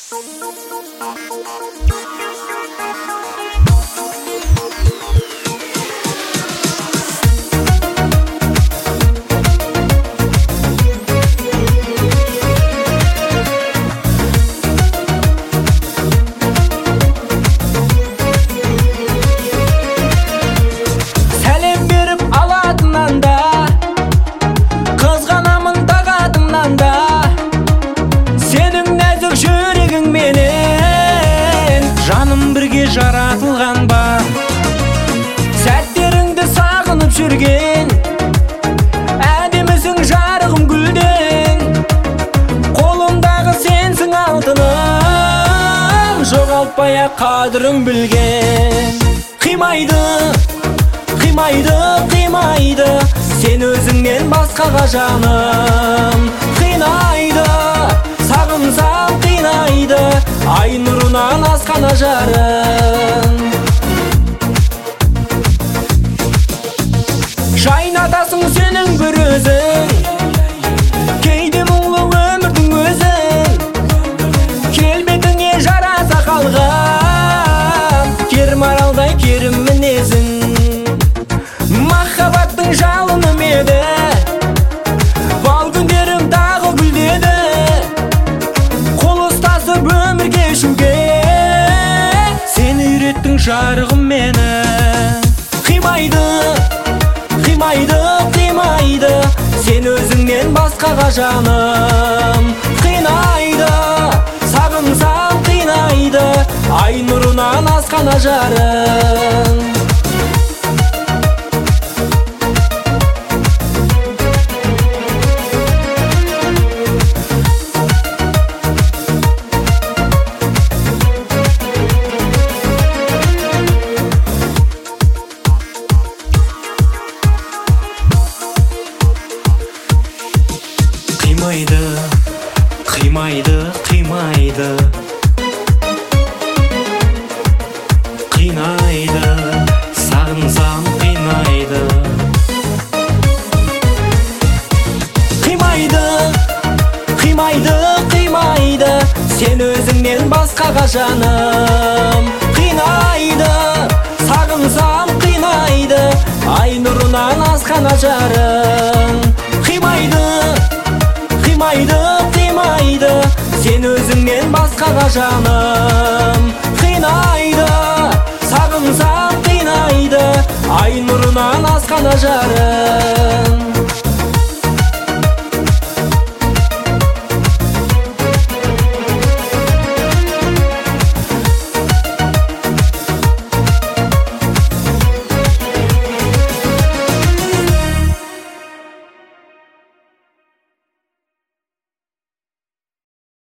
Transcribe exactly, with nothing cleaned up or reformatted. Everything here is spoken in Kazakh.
Сәлем беріп алатыннан да, қызғанамын тағатымнан да, сенің нәзік жүрегің менен жаным бірге жаратылған ба. Сәттеріңді сағынып жүрген әдемісің жарығым гүлден, қолымдағы сенсің алтыным, жоғалтпай-ақ қадірін білген. Қимайды, қимайды, қимайды сен өзіңнен басқаға жаным. Қинайды, сағынсам қинайды ай нұрынан асқан ажарың. Жайнатасың сенің бір өзің, кейде мұңлы өмірдің өзің, келбетіңе жараса қалған кермаралдай керім мінезің. Махаббаттың жалыным еді, бал күндерім тағы гүлдеді, қол ұстасып өмір кешуге сен үйреттің жарығым мені. Қимайды, қимайды, қимайды сен өзіңнен басқаға жаным. Қинайды, сағынсам қинайды ай нұрынан асқан ажарың. Қимайды, қимайды, қимайды, қинайды, сағынсам қинайды. Қимайды, қимайды, қимайды сен өзіңнен басқаға жаным. Қинайды, сағынсам қинайды ай нұрынан асқан ажарың. Қимайды, қимайды, қимайды сен өзіңнен басқаға жаным. Қинайды, сағынсам қинайды ай нұрынан асқан ажарың.